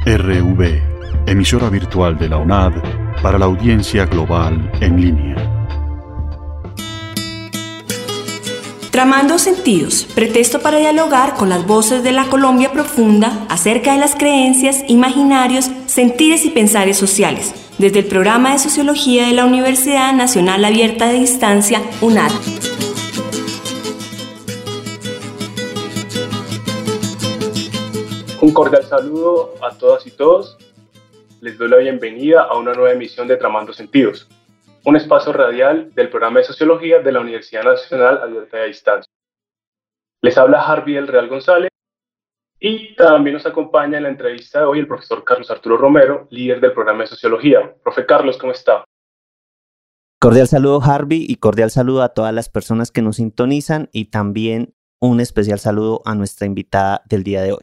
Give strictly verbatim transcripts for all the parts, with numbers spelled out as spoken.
R V, emisora virtual de la U N A D para la audiencia global en línea. Tramando sentidos, pretexto para dialogar con las voces de la Colombia profunda acerca de las creencias, imaginarios, sentires y pensares sociales, desde el programa de Sociología de la Universidad Nacional Abierta de Distancia, U N A D. Un cordial saludo a todas y todos. Les doy la bienvenida a una nueva emisión de Tramando Sentidos, un espacio radial del programa de Sociología de la Universidad Nacional Abierta de Distancia. Les habla Harvey del Real González y también nos acompaña en la entrevista de hoy el profesor Carlos Arturo Romero, líder del programa de Sociología. Profe Carlos, ¿cómo está? Cordial saludo, Harvey, y cordial saludo a todas las personas que nos sintonizan y también un especial saludo a nuestra invitada del día de hoy.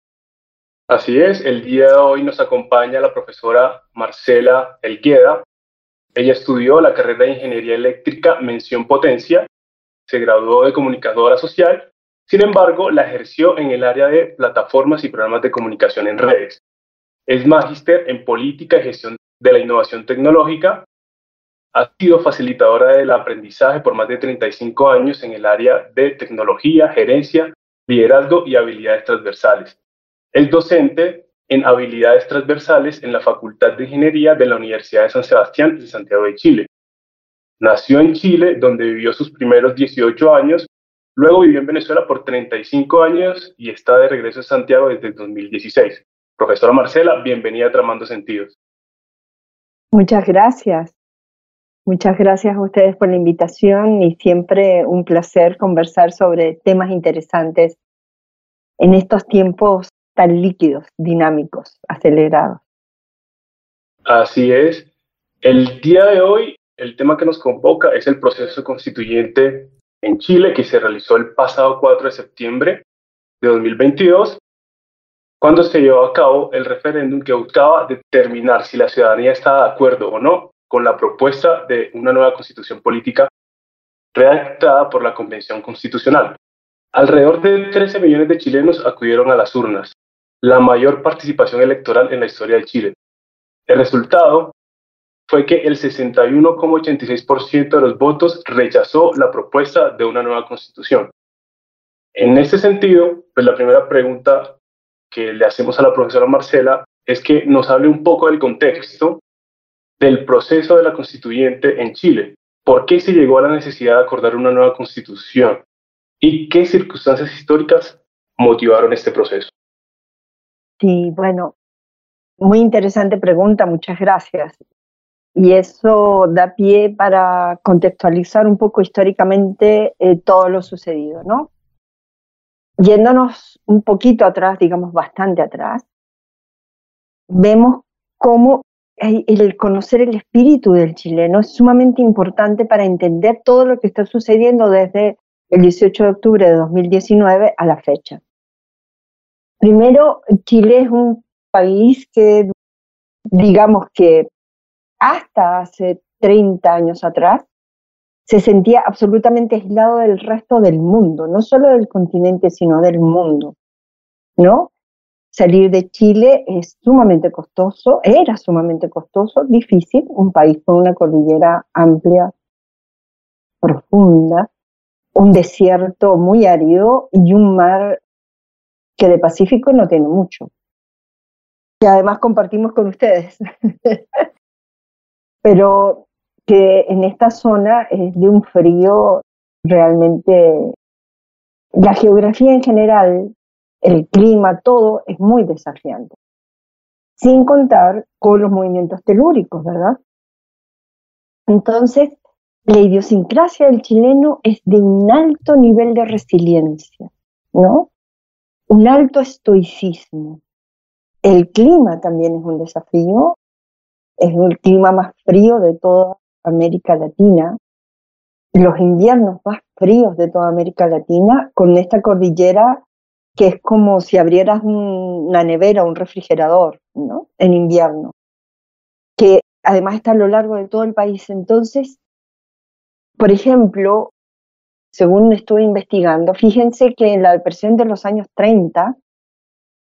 Así es, el día de hoy nos acompaña la profesora Marcela Elgueda. Ella estudió la carrera de Ingeniería Eléctrica Mención Potencia, se graduó de comunicadora social, sin embargo, la ejerció en el área de plataformas y programas de comunicación en redes. Es magíster en Política y Gestión de la Innovación Tecnológica. Ha sido facilitadora del aprendizaje por más de treinta y cinco años en el área de tecnología, gerencia, liderazgo y habilidades transversales. Es docente en habilidades transversales en la Facultad de Ingeniería de la Universidad de San Sebastián de Santiago de Chile. Nació en Chile, donde vivió sus primeros dieciocho años, luego vivió en Venezuela por treinta y cinco años y está de regreso en Santiago desde el dos mil dieciséis. Profesora Marcela, bienvenida a Tramando Sentidos. Muchas gracias. Muchas gracias a ustedes por la invitación y siempre un placer conversar sobre temas interesantes en estos tiempos tan líquidos, dinámicos, acelerados. Así es. El día de hoy, el tema que nos convoca es el proceso constituyente en Chile, que se realizó el pasado cuatro de septiembre de dos mil veintidós, cuando se llevó a cabo el referéndum que buscaba determinar si la ciudadanía estaba de acuerdo o no con la propuesta de una nueva constitución política redactada por la Convención Constitucional. Alrededor de trece millones de chilenos acudieron a las urnas, la mayor participación electoral en la historia de Chile. El resultado fue que el sesenta y uno coma ochenta y seis por ciento de los votos rechazó la propuesta de una nueva constitución. En este sentido, pues la primera pregunta que le hacemos a la profesora Marcela es que nos hable un poco del contexto del proceso de la constituyente en Chile. ¿Por qué se llegó a la necesidad de acordar una nueva constitución? ¿Y qué circunstancias históricas motivaron este proceso? Sí, bueno, muy interesante pregunta, muchas gracias. Y eso da pie para contextualizar un poco históricamente eh, todo lo sucedido, ¿no? Yéndonos un poquito atrás, digamos bastante atrás, vemos cómo el conocer el espíritu del chileno es sumamente importante para entender todo lo que está sucediendo desde el dieciocho de octubre de dos mil diecinueve a la fecha. Primero, Chile es un país que, digamos que hasta hace treinta años atrás, se sentía absolutamente aislado del resto del mundo, no solo del continente, sino del mundo, ¿no? Salir de Chile es sumamente costoso, era sumamente costoso, difícil, un país con una cordillera amplia, profunda, un desierto muy árido y un mar que de Pacífico no tiene mucho, que además compartimos con ustedes. Pero que en esta zona es de un frío realmente, la geografía en general, el clima, todo es muy desafiante. Sin contar con los movimientos telúricos, ¿verdad? Entonces, la idiosincrasia del chileno es de un alto nivel de resiliencia, ¿no? Un alto estoicismo. El clima también es un desafío. Es el clima más frío de toda América Latina, los inviernos más fríos de toda América Latina, con esta cordillera que es como si abrieras una nevera, un refrigerador, ¿no? En invierno, que además está a lo largo de todo el país. Entonces, por ejemplo, según estuve investigando, fíjense que en la depresión de los años treinta,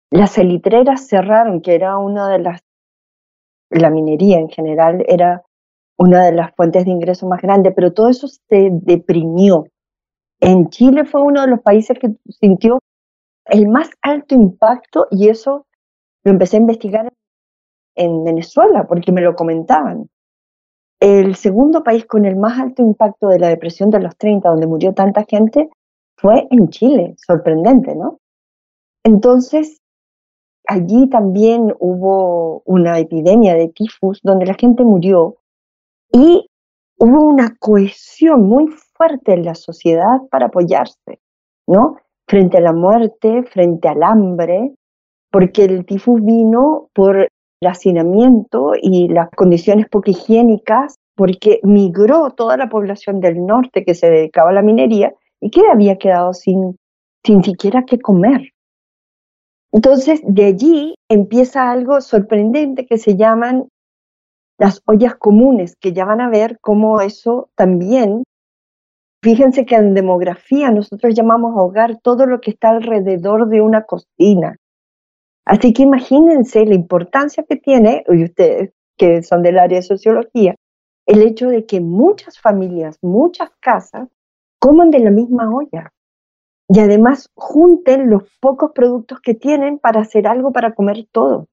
Las salitreras cerraron, que era una de las, la minería en general era una de las fuentes de ingreso más grandes, pero todo eso se deprimió. En Chile fue uno de los países que sintió el más alto impacto, y eso lo empecé a investigar en Venezuela, porque me lo comentaban. El segundo país con el más alto impacto de la depresión de los treinta, donde murió tanta gente, fue en Chile. Sorprendente, ¿no? Entonces, allí también hubo una epidemia de tifus, donde la gente murió, y hubo una cohesión muy fuerte en la sociedad para apoyarse, ¿no? Frente a la muerte, frente al hambre, porque el tifus vino por el hacinamiento y las condiciones poco higiénicas, porque migró toda la población del norte que se dedicaba a la minería y que había quedado sin, sin siquiera qué comer. Entonces, de allí empieza algo sorprendente que se llaman las ollas comunes, que ya van a ver cómo eso también. Fíjense que en demografía nosotros llamamos hogar todo lo que está alrededor de una cocina. Así que imagínense la importancia que tiene, y ustedes que son del área de sociología, el hecho de que muchas familias, muchas casas, coman de la misma olla. Y además junten los pocos productos que tienen para hacer algo para comer todo.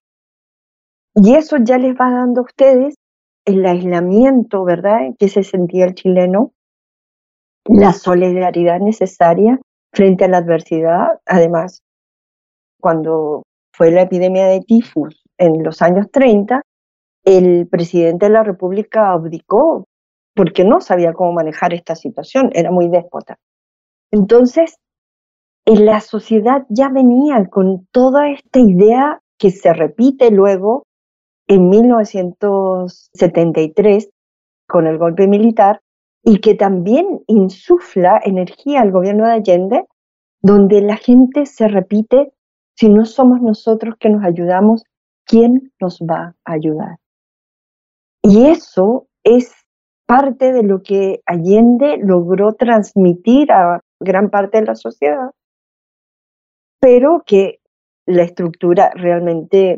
Y eso ya les va dando a ustedes el aislamiento, ¿verdad?, que se sentía el chileno, la solidaridad necesaria frente a la adversidad. Además, cuando fue la epidemia de tifus en los años treinta, el presidente de la República abdicó porque no sabía cómo manejar esta situación, era muy déspota. Entonces, en la sociedad ya venía con toda esta idea que se repite luego en mil novecientos setenta y tres con el golpe militar, y que también insufla energía al gobierno de Allende, donde la gente se repite: si no somos nosotros que nos ayudamos, ¿quién nos va a ayudar? Y eso es parte de lo que Allende logró transmitir a gran parte de la sociedad, pero que la estructura realmente,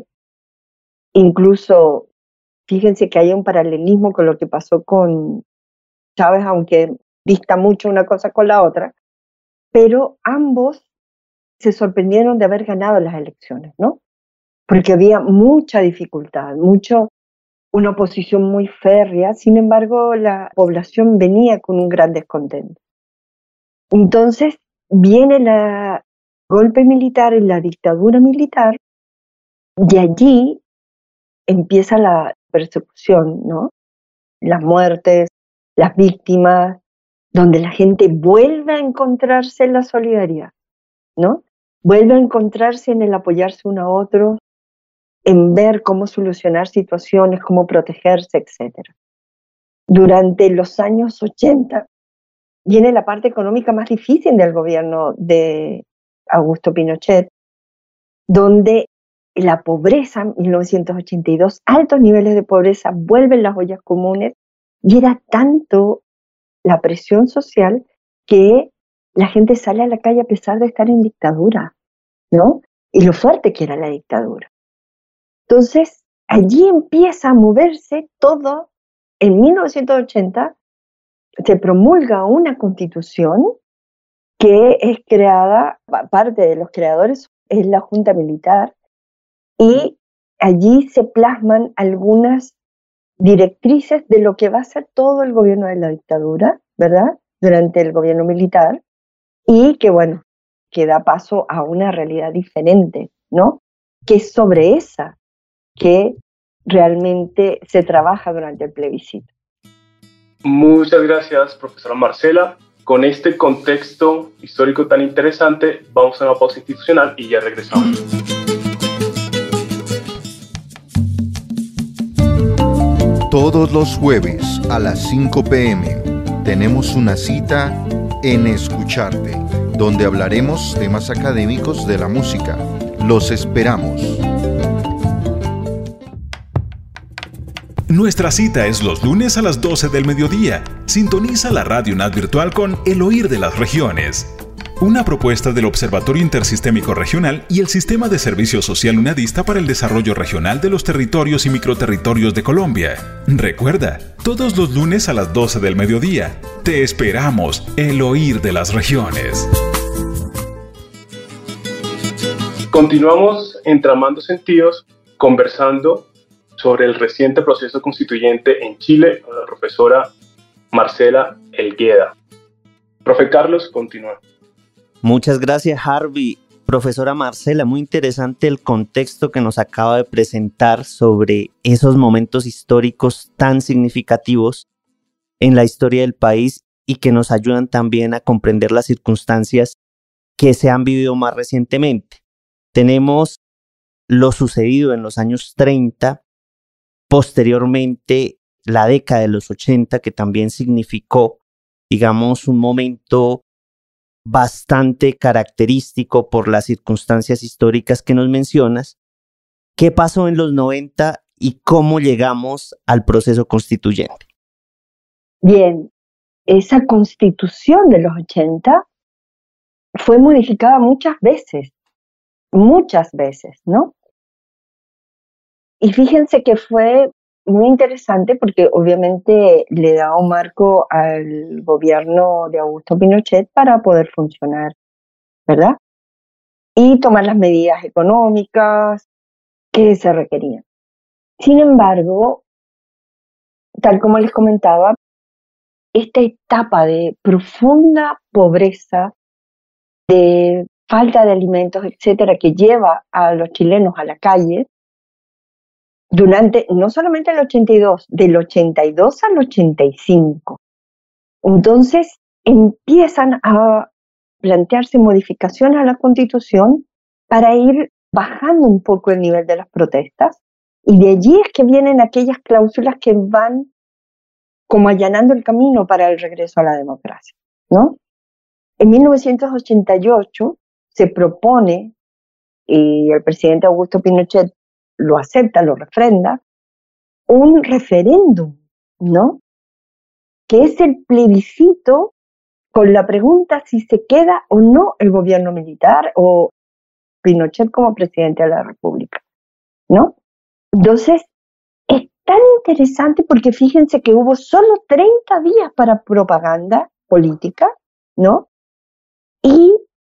incluso, fíjense que hay un paralelismo con lo que pasó con Chávez, aunque dista mucho una cosa con la otra, pero ambos se sorprendieron de haber ganado las elecciones, ¿no? Porque había mucha dificultad, mucho, una oposición muy férrea. Sin embargo, la población venía con un gran descontento. Entonces viene el golpe militar y la dictadura militar, y allí empieza la persecución, ¿no? Las muertes, las víctimas, donde la gente vuelve a encontrarse en la solidaridad, ¿no? Vuelve a encontrarse en el apoyarse uno a otro, en ver cómo solucionar situaciones, cómo protegerse, etcétera. Durante los años ochenta viene la parte económica más difícil del gobierno de Augusto Pinochet, donde la pobreza, en mil novecientos ochenta y dos, altos niveles de pobreza, vuelven las ollas comunes, y era tanto la presión social que la gente sale a la calle a pesar de estar en dictadura, ¿no? Y lo fuerte que era la dictadura. Entonces, allí empieza a moverse todo. En mil novecientos ochenta se promulga una constitución que es creada, parte de los creadores es la Junta Militar, y allí se plasman algunas directrices de lo que va a ser todo el gobierno de la dictadura, ¿verdad?, durante el gobierno militar, y que, bueno, que da paso a una realidad diferente, ¿no?, que es sobre esa que realmente se trabaja durante el plebiscito. Muchas gracias, profesora Marcela. Con este contexto histórico tan interesante, vamos a una pausa institucional y ya regresamos. Todos los jueves a las cinco p m tenemos una cita en Escucharte, donde hablaremos temas académicos de la música. Los esperamos. Nuestra cita es los lunes a las doce del mediodía. Sintoniza la Radio UNAD Virtual con El Oír de las Regiones. una propuesta del Observatorio Intersistémico Regional y el Sistema de Servicio Social UNADista para el Desarrollo Regional de los Territorios y Microterritorios de Colombia. Recuerda, todos los lunes a las doce del mediodía, te esperamos, el oír de las regiones. Continuamos entramando sentidos, conversando sobre el reciente proceso constituyente en Chile con la profesora Marcela Helgueda. Profe Carlos, continúa. Muchas gracias, Harvey. Profesora Marcela, muy interesante el contexto que nos acaba de presentar sobre esos momentos históricos tan significativos en la historia del país y que nos ayudan también a comprender las circunstancias que se han vivido más recientemente. Tenemos lo sucedido en los años treinta, posteriormente la década de los ochenta, que también significó, digamos, un momento bastante característico por las circunstancias históricas que nos mencionas. ¿Qué pasó en los noventa y cómo llegamos al proceso constituyente? Bien, esa constitución de los ochenta fue modificada muchas veces, muchas veces, ¿no? Y fíjense que fue muy interesante porque obviamente le da un marco al gobierno de Augusto Pinochet para poder funcionar, ¿verdad? Y tomar las medidas económicas que se requerían. Sin embargo, tal como les comentaba, esta etapa de profunda pobreza, de falta de alimentos, etcétera, que lleva a los chilenos a la calle, durante, no solamente el ochenta y dos, del ochenta y dos al ochenta y cinco. Entonces empiezan a plantearse modificaciones a la Constitución para ir bajando un poco el nivel de las protestas, y de allí es que vienen aquellas cláusulas que van como allanando el camino para el regreso a la democracia, ¿no? En mil novecientos ochenta y ocho se propone, y el presidente Augusto Pinochet lo acepta, lo refrenda, un referéndum, ¿no? Que es el plebiscito con la pregunta si se queda o no el gobierno militar o Pinochet como presidente de la República, ¿no? Entonces, es tan interesante porque fíjense que hubo solo treinta días para propaganda política, ¿no? Y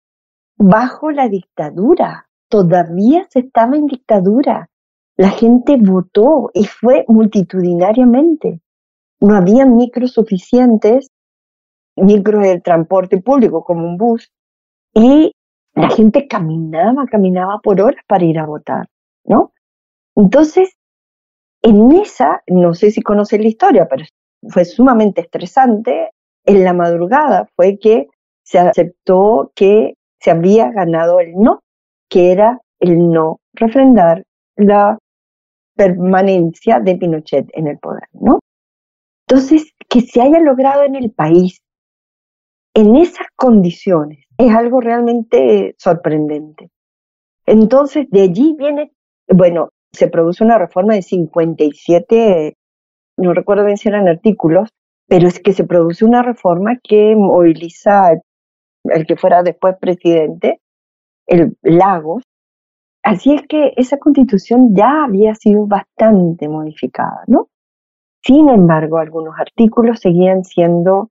bajo la dictadura, todavía se estaba en dictadura. La gente votó y fue multitudinariamente. No había micros suficientes, micros del transporte público como un bus, y la gente caminaba, caminaba por horas para ir a votar, ¿no? Entonces, en esa, no sé si conocen la historia, pero fue sumamente estresante. En la madrugada fue que se aceptó que se había ganado el no, que era el no refrendar la permanencia de Pinochet en el poder, ¿no? Entonces, que se haya logrado en el país, en esas condiciones, es algo realmente sorprendente. Entonces, de allí viene, bueno, se produce una reforma de cincuenta y siete, no recuerdo bien si eran artículos, pero es que se produce una reforma que moviliza el que fuera después presidente, el Lagos. Así es que esa constitución ya había sido bastante modificada, ¿no? Sin embargo, algunos artículos seguían siendo,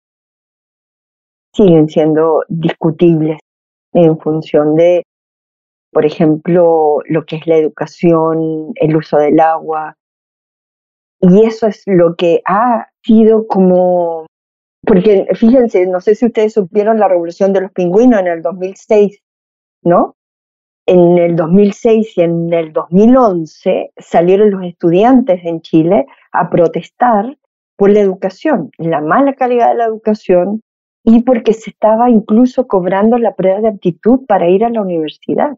siguen siendo discutibles en función de, por ejemplo, lo que es la educación, el uso del agua. Y eso es lo que ha sido como, porque fíjense, no sé si ustedes supieron la revolución de los pingüinos en el dos mil seis, ¿no? En el dos mil seis y en el dos mil once salieron los estudiantes en Chile a protestar por la educación, la mala calidad de la educación, y porque se estaba incluso cobrando la prueba de aptitud para ir a la universidad.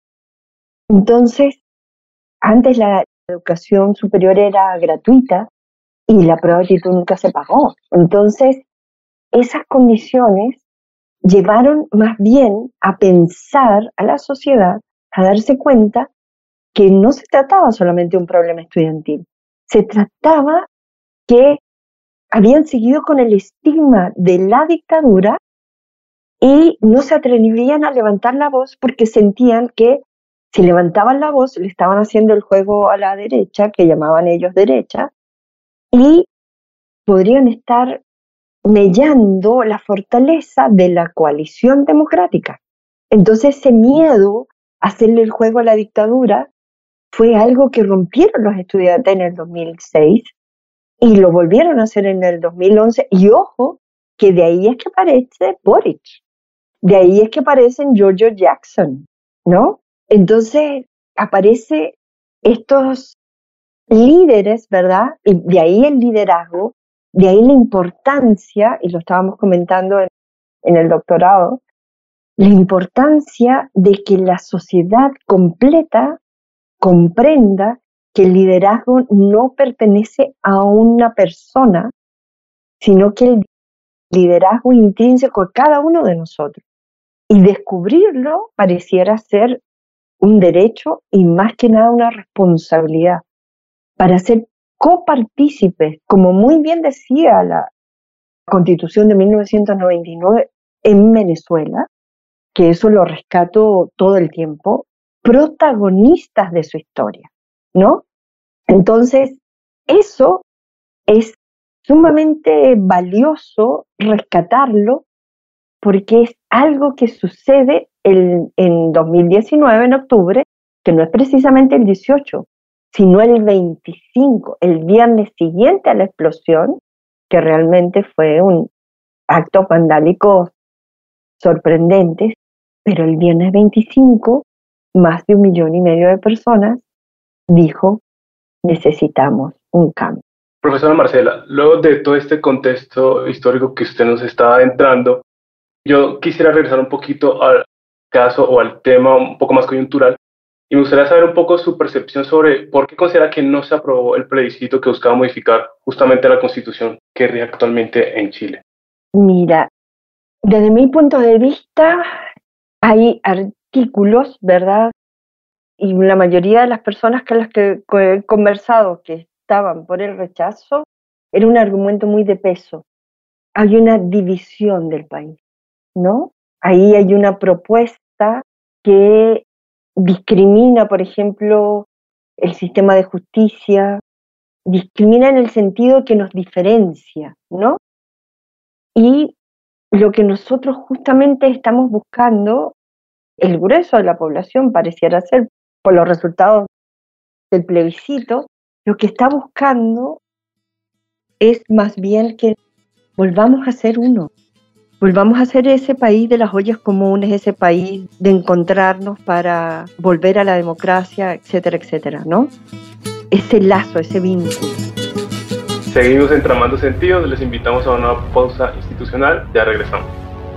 Entonces, antes la educación superior era gratuita y la prueba de aptitud nunca se pagó. Entonces, esas condiciones llevaron más bien a pensar a la sociedad, a darse cuenta que no se trataba solamente de un problema estudiantil, se trataba que habían seguido con el estigma de la dictadura y no se atrevían a levantar la voz porque sentían que si levantaban la voz le estaban haciendo el juego a la derecha, que llamaban ellos derecha, y podrían estar mellando la fortaleza de la coalición democrática. Entonces ese miedo a hacerle el juego a la dictadura fue algo que rompieron los estudiantes en el dos mil seis y lo volvieron a hacer en el dos mil once. Y ojo, que de ahí es que aparece Boric, de ahí es que aparecen Giorgio Jackson, ¿no? Entonces aparecen estos líderes, ¿verdad? Y de ahí el liderazgo, de ahí la importancia, y lo estábamos comentando en, en el doctorado, la importancia de que la sociedad completa comprenda que el liderazgo no pertenece a una persona, sino que el liderazgo es intrínseco a cada uno de nosotros. Y descubrirlo pareciera ser un derecho y más que nada una responsabilidad para ser copartícipes, como muy bien decía la Constitución de mil novecientos noventa y nueve en Venezuela, que eso lo rescato todo el tiempo, protagonistas de su historia, ¿no? Entonces, eso es sumamente valioso rescatarlo porque es algo que sucede el, en dos mil diecinueve, en octubre, que no es precisamente el dieciocho, sino el veinticinco, el viernes siguiente a la explosión, que realmente fue un acto vandálico sorprendente, pero el viernes veinticinco, más de un millón y medio de personas dijo, necesitamos un cambio. Profesora Marcela, luego de todo este contexto histórico que usted nos está adentrando, yo quisiera regresar un poquito al caso o al tema un poco más coyuntural y me gustaría saber un poco su percepción sobre por qué considera que no se aprobó el plebiscito que buscaba modificar justamente la Constitución que rige actualmente en Chile. Mira, desde mi punto de vista hay artículos, ¿verdad? Y la mayoría de las personas con las que he conversado que estaban por el rechazo, era un argumento muy de peso. Hay una división del país, ¿no? Ahí hay una propuesta que discrimina, por ejemplo, el sistema de justicia, discrimina en el sentido que nos diferencia, ¿no? Y lo que nosotros justamente estamos buscando, el grueso de la población pareciera ser, por los resultados del plebiscito, lo que está buscando es más bien que volvamos a ser uno, volvamos a ser ese país de las ollas comunes, ese país de encontrarnos para volver a la democracia, etcétera, etcétera, ¿no? Ese lazo, ese vínculo. Seguimos entramando sentidos, les invitamos a una pausa institucional, ya regresamos.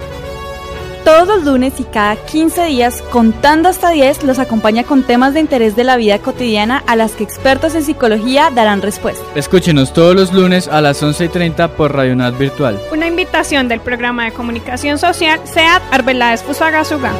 Todos los lunes y cada quince días, Contando hasta diez, los acompaña con temas de interés de la vida cotidiana a las que expertos en psicología darán respuesta. Escúchenos todos los lunes a las once y treinta por Radio Nat Virtual. Una invitación del programa de comunicación social SEAT Arbeláez Fusagasugá.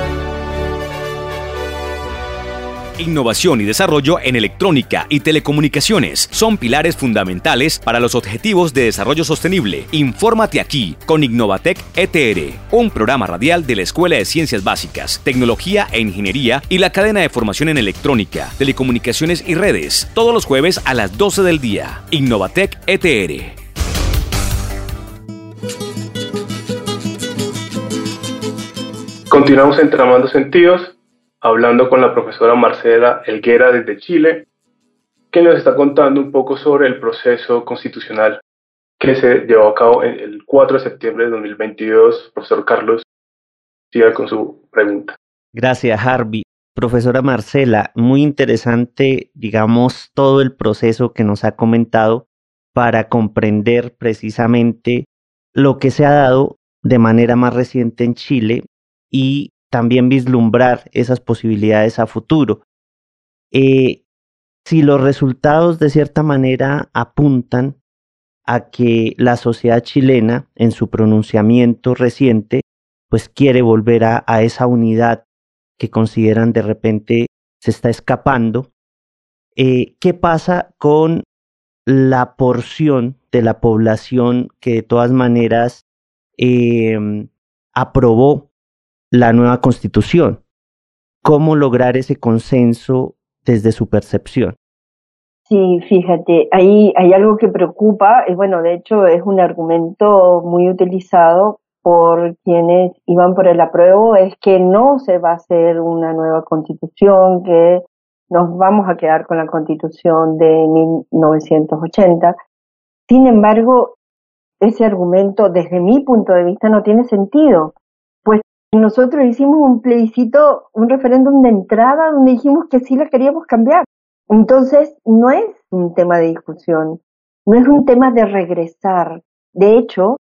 Innovación y desarrollo en electrónica y telecomunicaciones son pilares fundamentales para los objetivos de desarrollo sostenible. Infórmate aquí con Innovatec E T R, un programa radial de la Escuela de Ciencias Básicas, Tecnología e Ingeniería y la cadena de formación en electrónica, telecomunicaciones y redes, todos los jueves a las doce del día. Innovatec E T R. Continuamos entramando sentidos, hablando con la profesora Marcela Helguera desde Chile, que nos está contando un poco sobre el proceso constitucional que se llevó a cabo el cuatro de septiembre de dos mil veintidós. Profesor Carlos, siga con su pregunta. Gracias, Harvey. Profesora Marcela, muy interesante, digamos, todo el proceso que nos ha comentado para comprender precisamente lo que se ha dado de manera más reciente en Chile y también vislumbrar esas posibilidades a futuro. Eh, si los resultados de cierta manera apuntan a que la sociedad chilena, en su pronunciamiento reciente, pues quiere volver a, a esa unidad que consideran de repente se está escapando, eh, ¿qué pasa con la porción de la población que de todas maneras eh, aprobó la nueva constitución. ¿Cómo lograr ese consenso desde su percepción? Sí, fíjate, ahí hay algo que preocupa, y bueno, de hecho es un argumento muy utilizado por quienes iban por el apruebo, es que no se va a hacer una nueva constitución, que nos vamos a quedar con la constitución de mil novecientos ochenta. Sin embargo, ese argumento, desde mi punto de vista, no tiene sentido, pues nosotros hicimos un plebiscito, un referéndum de entrada donde dijimos que sí la queríamos cambiar. Entonces, no es un tema de discusión, no es un tema de regresar. De hecho,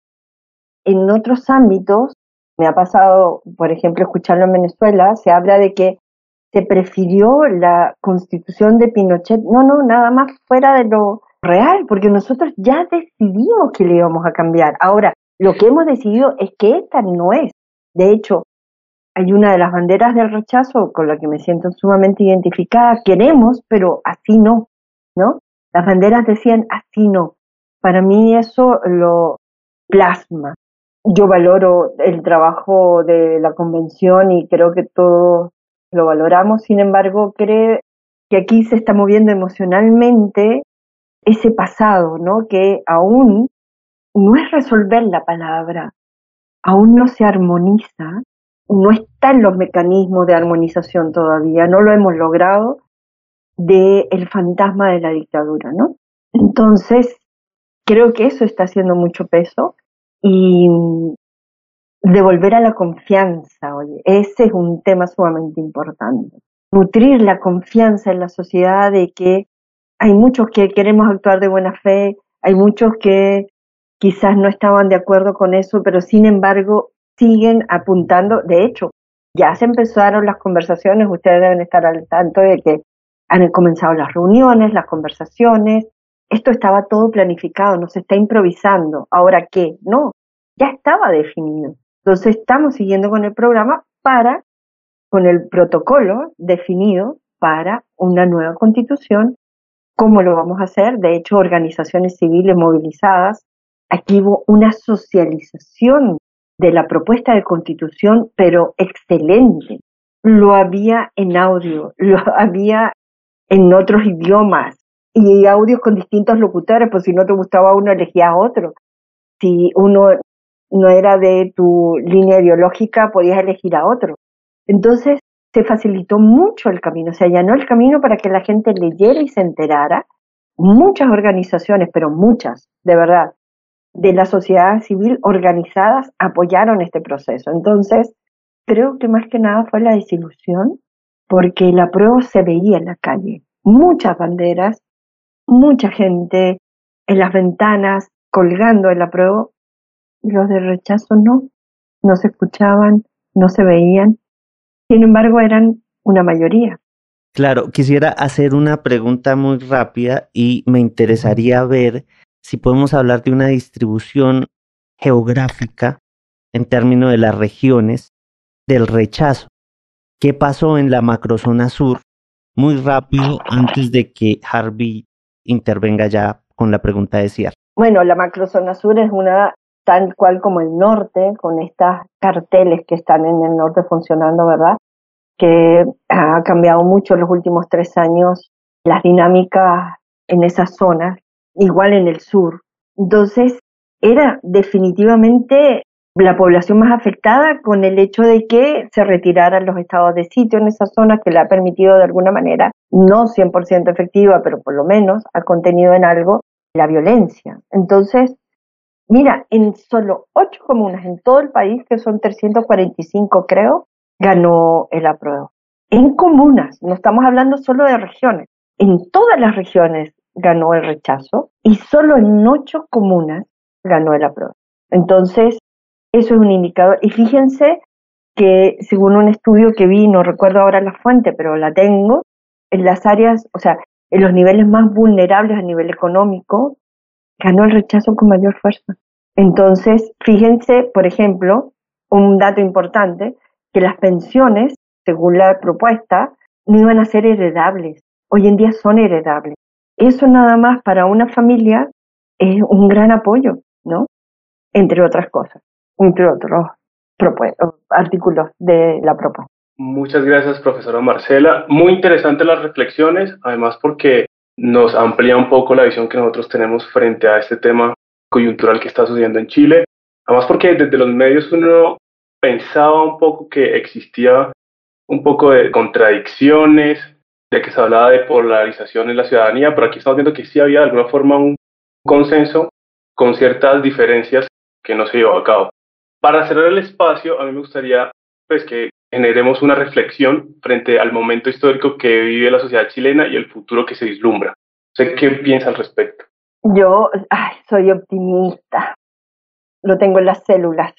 en otros ámbitos, me ha pasado, por ejemplo, escucharlo en Venezuela, se habla de que se prefirió la constitución de Pinochet. No, no, nada más fuera de lo real, porque nosotros ya decidimos que le íbamos a cambiar. Ahora, lo que hemos decidido es que esta no es. De hecho, hay una de las banderas del rechazo con la que me siento sumamente identificada. Queremos, pero así no, ¿no? Las banderas decían así no. Para mí eso lo plasma. Yo valoro el trabajo de la convención y creo que todos lo valoramos. Sin embargo, creo que aquí se está moviendo emocionalmente ese pasado, ¿no? Que aún no es resolver la palabra, aún no se armoniza, no están los mecanismos de armonización todavía, no lo hemos logrado, del fantasma de la dictadura, ¿no? Entonces, creo que eso está haciendo mucho peso y devolver a la confianza, oye, ese es un tema sumamente importante. Nutrir la confianza en la sociedad de que hay muchos que queremos actuar de buena fe, hay muchos que quizás no estaban de acuerdo con eso, pero sin embargo siguen apuntando. De hecho, ya se empezaron las conversaciones, ustedes deben estar al tanto de que han comenzado las reuniones, las conversaciones. Esto estaba todo planificado, no se está improvisando. ¿Ahora qué? No, ya estaba definido. Entonces estamos siguiendo con el programa para, con el protocolo definido para una nueva constitución. ¿Cómo lo vamos a hacer? De hecho, organizaciones civiles movilizadas. Aquí hubo una socialización de la propuesta de constitución, pero excelente. Lo había en audio, lo había en otros idiomas, y audios con distintos locutores, pues si no te gustaba uno, elegías otro. Si uno no era de tu línea ideológica, podías elegir a otro. Entonces, se facilitó mucho el camino, se allanó el camino para que la gente leyera y se enterara. Muchas organizaciones, pero muchas, de verdad, de la sociedad civil organizadas apoyaron este proceso. Entonces, creo que más que nada fue la desilusión, porque el apruebo se veía en la calle. Muchas banderas, mucha gente en las ventanas colgando el apruebo, y los de rechazo no, no se escuchaban, no se veían. Sin embargo, eran una mayoría. Claro, quisiera hacer una pregunta muy rápida y me interesaría ver si podemos hablar de una distribución geográfica en términos de las regiones del rechazo. ¿Qué pasó en la macrozona sur? Muy rápido, antes de que Harvey intervenga ya con la pregunta de cierre. Bueno, la macrozona sur es una tal cual como el norte, con estas carteles que están en el norte funcionando, ¿verdad? Que ha cambiado mucho en los últimos tres años las dinámicas en esas zonas, igual en el sur. Entonces, era definitivamente la población más afectada con el hecho de que se retiraran los estados de sitio en esas zonas, que le ha permitido de alguna manera, no cien por ciento efectiva, pero por lo menos ha contenido en algo la violencia. Entonces, mira, en solo ocho comunas en todo el país, que son trescientos cuarenta y cinco creo, ganó el apruebo. En comunas, no estamos hablando solo de regiones, en todas las regiones ganó el rechazo y solo en ocho comunas ganó el apruebo. Entonces, eso es un indicador. Y fíjense que según un estudio que vi, no recuerdo ahora la fuente, pero la tengo, en las áreas, o sea, en los niveles más vulnerables a nivel económico, ganó el rechazo con mayor fuerza. Entonces, fíjense, por ejemplo, un dato importante, que las pensiones, según la propuesta, no iban a ser heredables. Hoy en día son heredables. Eso nada más para una familia es un gran apoyo, ¿no? Entre otras cosas, entre otros artículos de la propuesta. Muchas gracias, profesora Marcela. Muy interesantes las reflexiones, además porque nos amplía un poco la visión que nosotros tenemos frente a este tema coyuntural que está sucediendo en Chile. Además porque desde los medios uno pensaba un poco que existía un poco de contradicciones, de que se hablaba de polarización en la ciudadanía, pero aquí estamos viendo que sí había de alguna forma un consenso con ciertas diferencias que no se llevó a cabo. Para cerrar el espacio, a mí me gustaría pues, que generemos una reflexión frente al momento histórico que vive la sociedad chilena y el futuro que se vislumbra. ¿Usted qué piensa al respecto? Yo ay, soy optimista, lo tengo en las células,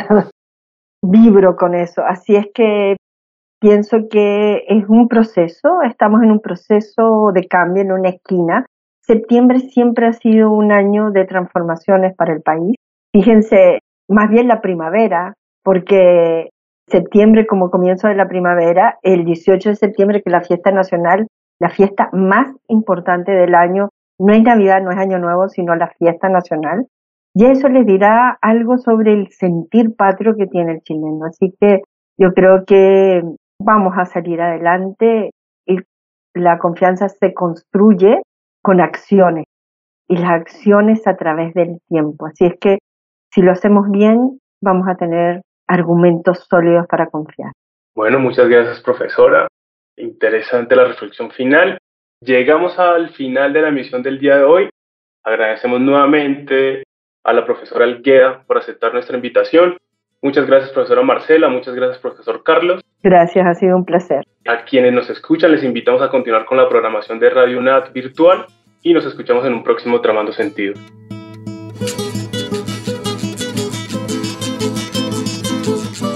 vibro con eso, así es que pienso que es un proceso, estamos en un proceso de cambio, en una esquina. Septiembre siempre ha sido un año de transformaciones para el país. Fíjense, más bien la primavera, porque septiembre como comienzo de la primavera, el dieciocho de septiembre, que es la fiesta nacional, la fiesta más importante del año, no es Navidad, no es Año Nuevo, sino la fiesta nacional, y eso les dirá algo sobre el sentir patrio que tiene el chileno. Así que yo creo que vamos a salir adelante y la confianza se construye con acciones, y las acciones a través del tiempo. Así es que si lo hacemos bien, vamos a tener argumentos sólidos para confiar. Bueno, muchas gracias, profesora. Interesante la reflexión final. Llegamos al final de la emisión del día de hoy. Agradecemos nuevamente a la profesora Algueda por aceptar nuestra invitación. Muchas gracias, profesora Marcela. Muchas gracias, profesor Carlos. Gracias, ha sido un placer. A quienes nos escuchan, les invitamos a continuar con la programación de Radio UNAD virtual y nos escuchamos en un próximo Tramando Sentido.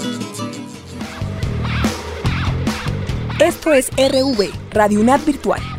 Esto es R V, Radio UNAD Virtual.